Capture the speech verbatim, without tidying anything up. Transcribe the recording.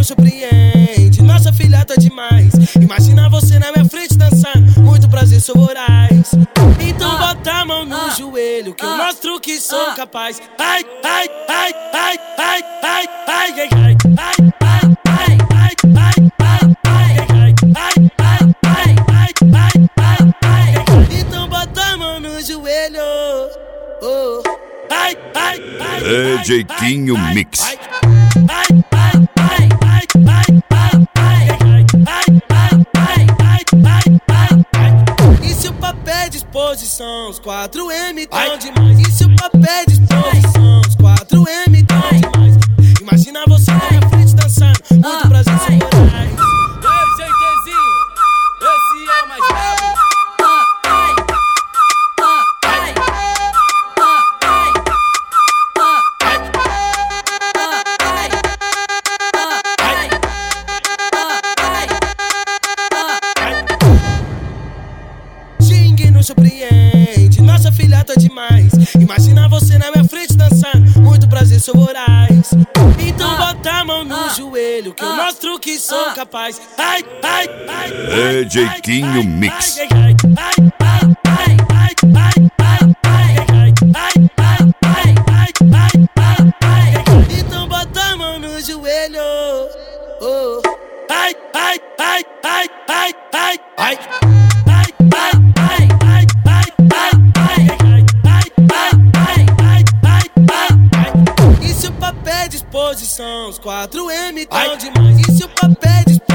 surpreende, nossa filha tá demais. Imagina você na minha frente dançando, muito prazer, sou voraz. Então bota a mão no joelho que eu mostro que sou capaz. Ai, ai, ai, ai, ai, ai, ai, ai, ai, ai, ai, ai, ai, ai, ai, ai, ai, ai, ai. Então bota a mão no joelho. Oh. Ai, ai, ai, D J Quinho Mix. Ai, ai, ai, ai, ai, ai, ai, ai, ai, ai, ai. E se o papel é disposição, os quatro M tão demais. E se o papel é disposição, os quatro M tão demais. Imagina você na minha frente dançando, muito prazer, sou voraz. E aí, GTzinho, esse é o mais brabo. Xingue não surpreende, nossa filha tá demais. Imagina você na minha frente dançando, muito prazer, sou voraz. Então bota a mão no joelho que eu mostro que sou capaz. Ai, ai, ai, D J Quinho Mix. ai, ai, ai, ai, ai, ai, ai, ai, ai, ai, ai, ai, ai, ai. Então bota a mão no joelho. Oh. Ai, ai, ai, ai, ai, ai, ai. E se o papel é disposição, os quatro M tão demais. E se o papel é disposição,